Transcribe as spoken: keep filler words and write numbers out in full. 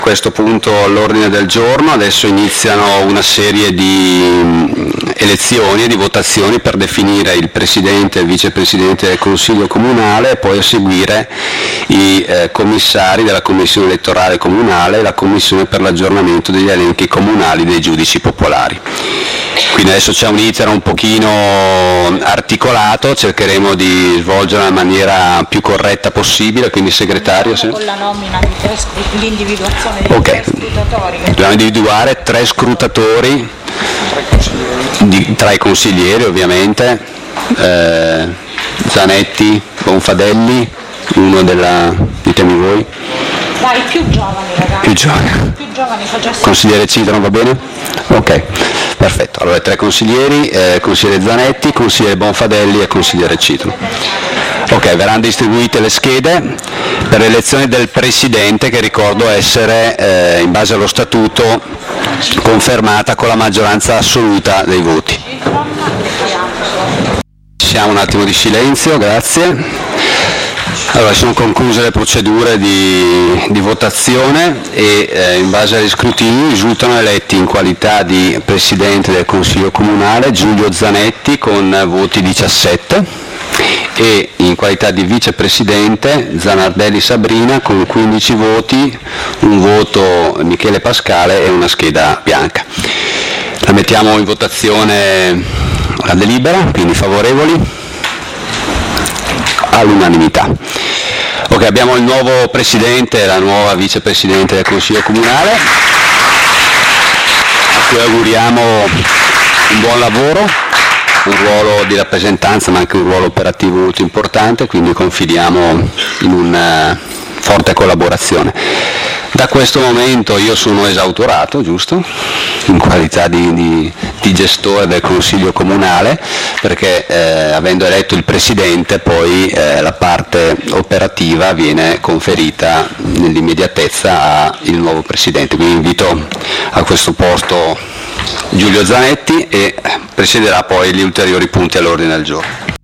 questo punto all'ordine del giorno. Adesso iniziano una serie di elezioni e di votazioni per definire il Presidente e il Vicepresidente del Consiglio Comunale e poi a seguire i eh, commissari della Commissione elettorale comunale e la Commissione per l'aggiornamento degli elenchi comunali dei giudici popolari. Quindi adesso c'è un iter un pochino articolato, cercheremo di svolgerlo nella maniera più corretta possibile, quindi segretario. Con sì. la nomina di tre, l'individuazione di okay. tre scrutatori. Dobbiamo individuare tre scrutatori, di, tra i consiglieri ovviamente, eh, Zanetti, Bonfadelli, uno della, ditemi voi. Dai, più giovani ragazzi. Più giovani. Più giovani faccia sì. Consigliere Citano, va bene? Ok, perfetto. Allora tre consiglieri, eh, consigliere Zanetti, consigliere Bonfadelli e consigliere Citano. Ok, verranno distribuite le schede per l'elezione del Presidente, che ricordo essere, eh, in base allo Statuto, confermata con la maggioranza assoluta dei voti. Siamo un attimo di silenzio, grazie. Allora, sono concluse le procedure di, di votazione e eh, in base agli scrutini risultano eletti in qualità di Presidente del Consiglio Comunale Giulio Zanetti con voti diciassette e in qualità di Vicepresidente Zanardelli Sabrina con quindici voti, un voto Michele Pascale e una scheda bianca. La mettiamo in votazione la delibera, quindi favorevoli? All'unanimità. Ok, abbiamo il nuovo Presidente e la nuova Vicepresidente del Consiglio Comunale, a cui auguriamo un buon lavoro, un ruolo di rappresentanza ma anche un ruolo operativo molto importante, quindi confidiamo in una forte collaborazione. Da questo momento io sono esautorato, giusto? In qualità di, di, di gestore del Consiglio Comunale, perché eh, avendo eletto il Presidente poi eh, la parte operativa viene conferita nell'immediatezza al nuovo Presidente. Quindi invito a questo posto Giulio Zanetti e presiederà poi gli ulteriori punti all'ordine del giorno.